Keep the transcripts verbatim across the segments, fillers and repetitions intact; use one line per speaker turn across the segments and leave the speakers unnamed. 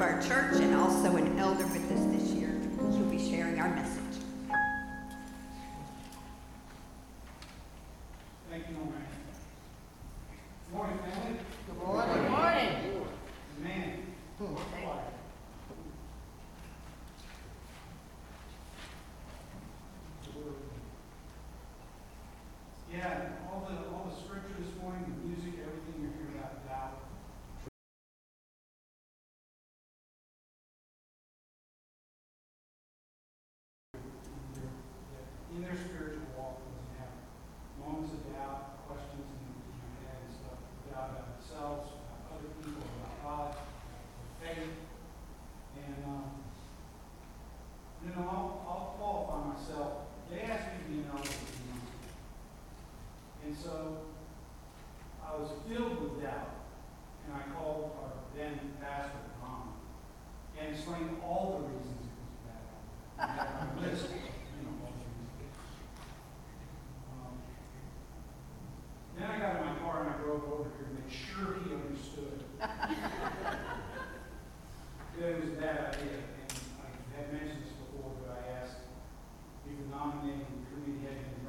of our church and also an elder with us this year. He'll be sharing our message.
Thank you, Lorraine. Good morning, family.
Good morning. Good morning.
Man.
Hmm.
Yeah, all the all the scripture this morning, the music, everything you're hearing about doubt. In their spiritual walk, when they have moments of doubt, questions in their head and stuff, doubt about themselves, about other people, about God, about faith. And um, you know, I'll, I'll qualify myself. They asked me to be an elder. And so I was filled with doubt, and I called our then pastor, Tom, and explained all the reasons it was bad. I had my list, you know, all the reasons. Um, then I got in my car and I drove over here to make sure he understood. That it was a bad idea, and I had mentioned this before, but I asked if the nominating committee had been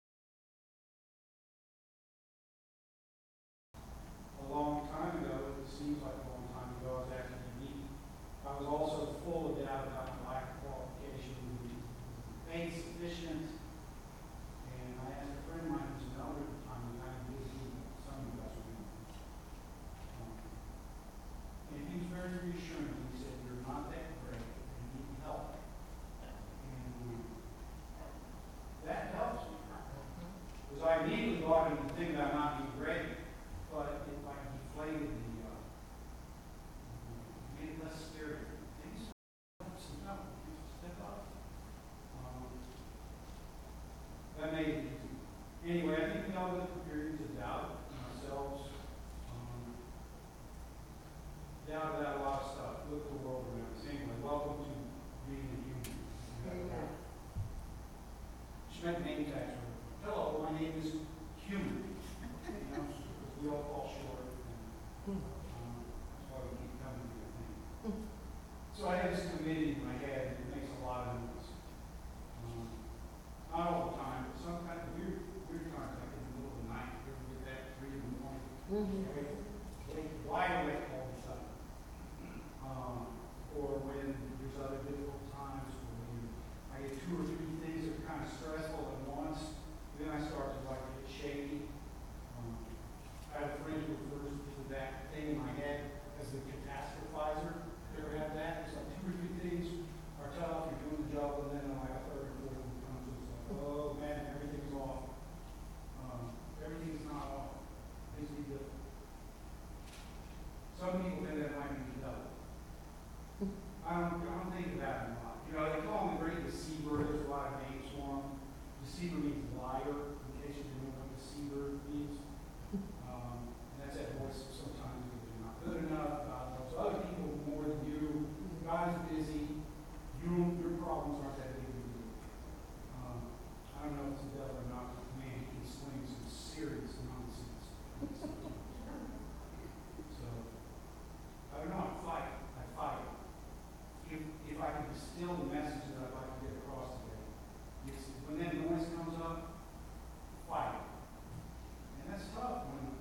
a long time ago, it seems like a long time ago, I was actually unique. I was also full of doubt about my lack of qualification, faith sufficient, and I asked a friend of mine who's an elder at the time, and I didn't see some of you guys were in. Um, and he was very reassuring. He said, "You're not that great, and you need help." And um, that helps me. Because I immediately bought into the thing about not being great. But it like deflated the, uh, made it less scary. Things no, step up. Um, that made it easy. Anyway, I think we all go through periods of doubt in ourselves. Um, doubt about a lot of stuff. Look at the world around us. Anyway, welcome to being a human.
Amen.
She meant name tags. Hello, my name is Human. You know, we all fall short, and um, that's why we keep coming to the thing. So I have this committee in my head, and it makes a lot of noise. Um, not all the time, but sometimes weird, weird times, like in the middle of the night, you ever get that three in the morning,
Mm-hmm.
awake, awake, wide awake all of a sudden. Um, or when there's other difficult times, or when I get two or three things that are kind of stressful at once, then I start to like get shaky. Um, I have a friend who refers to that thing in my head as the catastrophizer. You ever had that? It's like two or three things are tough, you're doing the job, and then like a third or fourth one comes, it's like, oh man, everything's off. Um, everything's not off. Things be different. Some people think that might be the devil. I don't, I don't think of that a lot. You know, they call him the great deceiver. There's a lot of names for him. Deceiver means liar, in case you didn't know what deceiver means. Um, and that's that voice sometimes that you're not good enough, God loves other people more than you, God is busy, you, your problems aren't that big of a deal. Um, I don't know if it's the devil or not, but man, he can sling some serious nonsense. So, I don't know, I fight, I fight. If, if I can distill the message that I'd like to get across today, it's when that noise comes up, fight. And that's tough when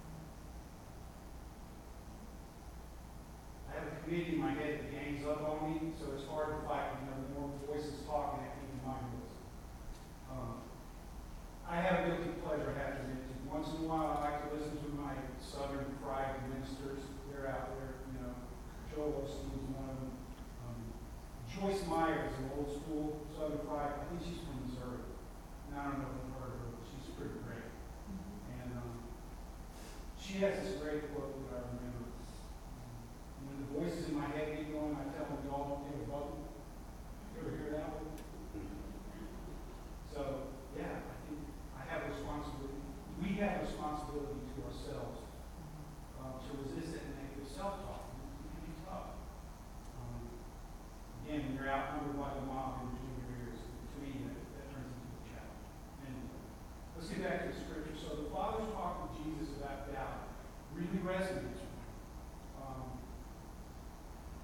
I have a committee in my head that gangs up on me, so it's hard to fight when there are more voices talking at me than my voice. Um, I have a guilty pleasure, I have to admit. Once in a while, I like to listen to my Southern fried ministers. They're out there, you know. Joel Osteen's one of them. Um, Joyce Meyer is an old school Southern fried. I think she's from Missouri. And I don't know if you've heard of her, but she's pretty great. And um, she has this great quote that I remember. When the voices in my head get going, I tell them, y'all don't get a vote.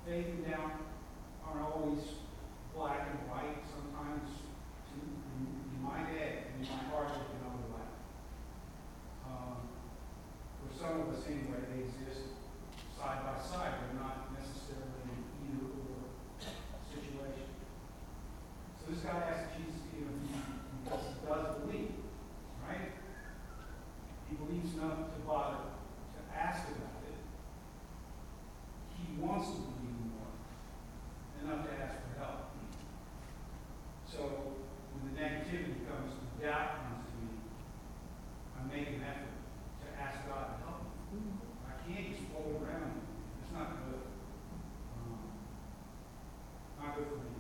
faith and doubt aren't always black and white. Sometimes to, in, in my head and in my heart they can overlap. Um, for some of us anyway, they exist side by side. They're not necessarily an either or situation. So this guy asked Jesus to give him because he does believe, right? He believes enough to bother to ask about it. He wants to believe more, enough to ask for help. So when the negativity comes, the doubt comes to me, I make an effort to ask God to help me. I can't just float around. It's not good. Um, not good for me.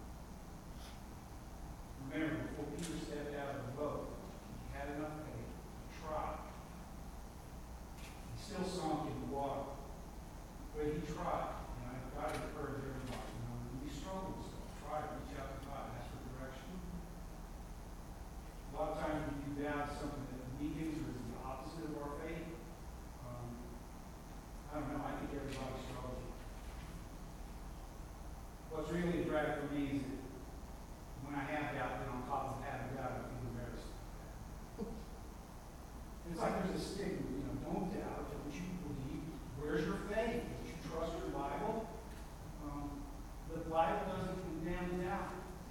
Remember, before Peter stepped out of the boat, he had enough faith to try. He still sunk in the water, but he tried. And I've got to encourage everybody. You know, when you struggle with stuff, try to reach out to God, ask for direction. A lot of times we do doubt something that weakens or is the opposite of our faith. Um, I don't know. I think everybody struggles. What's really a drag for me is that when I have doubt, then on top of having doubt, I feel embarrassed. It's like there's a stigma, you know, don't doubt, don't you believe? Where's your faith? Don't you trust your Bible? Um, the Bible doesn't condemn doubt.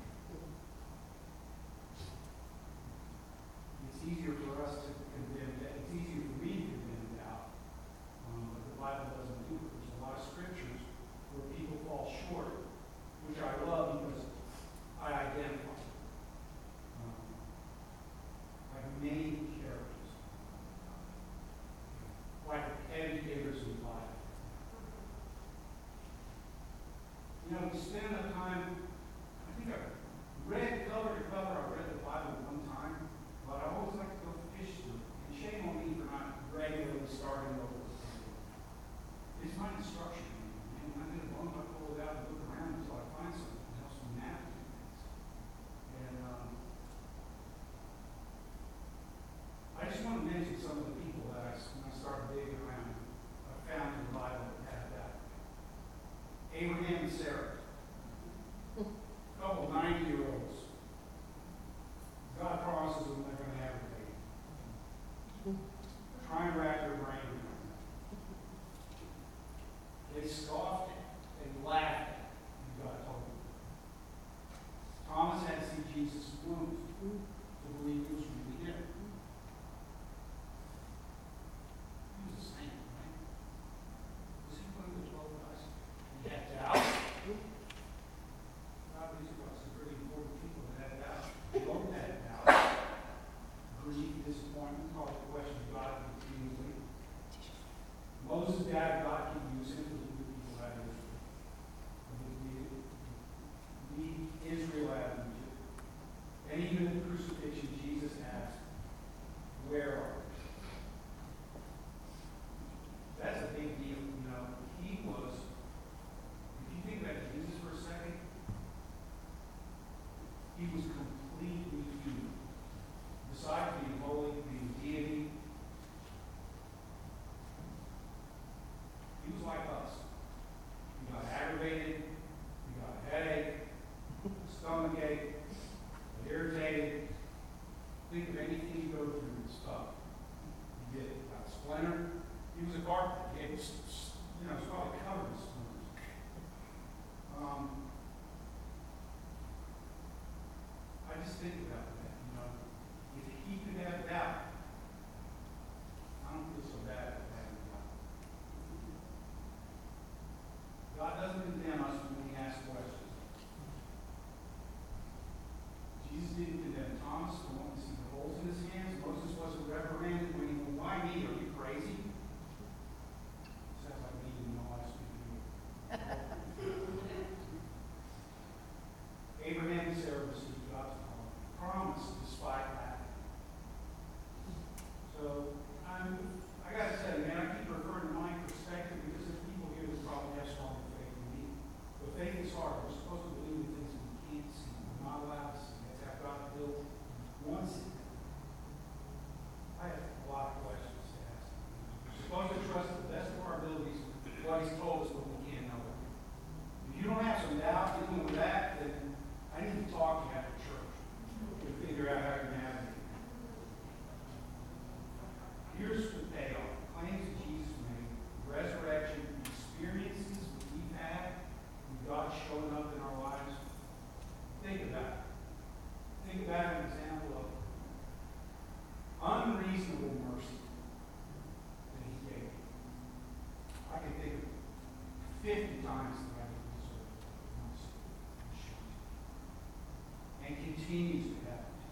It's easier for us to condemn doubt. It's easier for me to condemn doubt. Um, but the Bible doesn't do it. There's a lot of scriptures where people fall short, which I love because I identify. Um, like many characters. Like educators in life. You know, we spend a time, I think I've read cover to cover, I read the Bible one time, but I always like to go fish through it. And shame on me for not regularly starting over. It's my instruction. And when I get a bone, I pull it out and look around until I find something that helps me navigate things. And um, I just want to mention some of the people that I, when I started digging around, I found in the Bible that had that. Abraham and Sarah, a couple ninety-year-olds. God promises them they're going to have a baby. Try and wrap your brain around that. They fifty times the value of his earth. And continues to have it.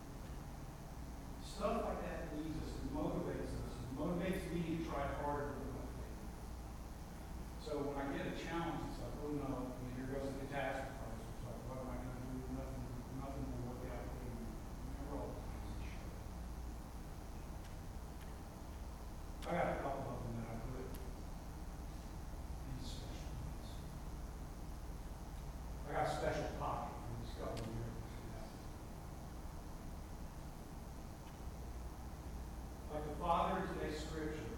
Stuff like that leads us and motivates us. It motivates me to try harder with my faith. So when I get a challenge, it's like, oh no, I mean, here goes the catastrophe. It's like, what am I going to do? Nothing, nothing will work out for me. Remember all the times it showed. I got a couple of them that I put in special ones. I got a special pocket for this couple of years. Like the Father in today's scripture,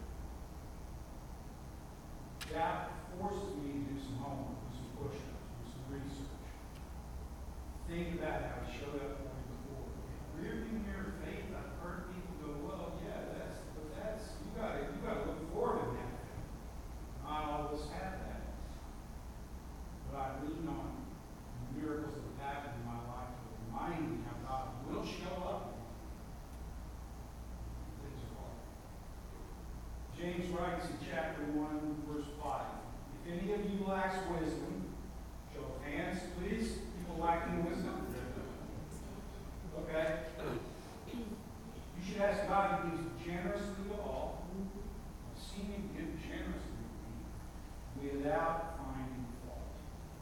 God forces me to do some homework, do some push-ups, do some research. Think about how he showed up for me before. Rearview mirror faith, I've heard people go, well, yeah, that's, but that's, you gotta, you gotta look forward in that. Not all of us have that. But I lean on the miracles that have happened in my life to remind me how God will show up. Things are hard. James writes in chapter one, verse five, if any of you lacks wisdom, show of hands, please. People lacking wisdom. Okay? You should ask God who gives generously to all. I've seen him give generously to me without finding fault.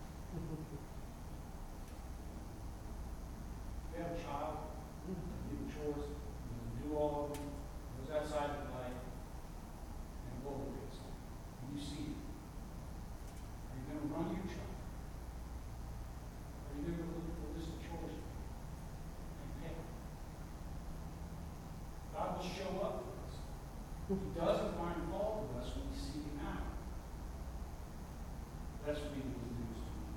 If you have a child, you do chores, you do all of them, goes outside to play, and roller skates, and you see it. Are you going to run your child? Are you going to look at the list of chores and pay? God will show up for us. He doesn't find fault with us when we seek him out. That's what he was news to me.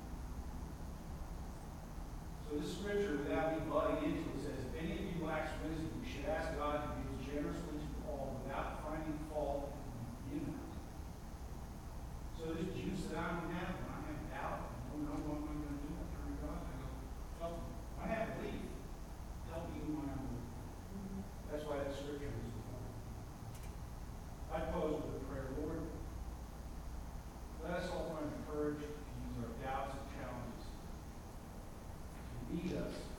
So this scripture, without me butting into it, says, if any of you lacks wisdom, you should ask God to give generously to all without finding fault in it. So this juice that I don't have, when I have doubt, I don't know what I'm going to do, I turn to God, I go, help me. I have belief. Help me with my unbelief. That's why that scripture is important. I close with a prayer, Lord. Let us all find the courage to use our doubts and challenges to lead us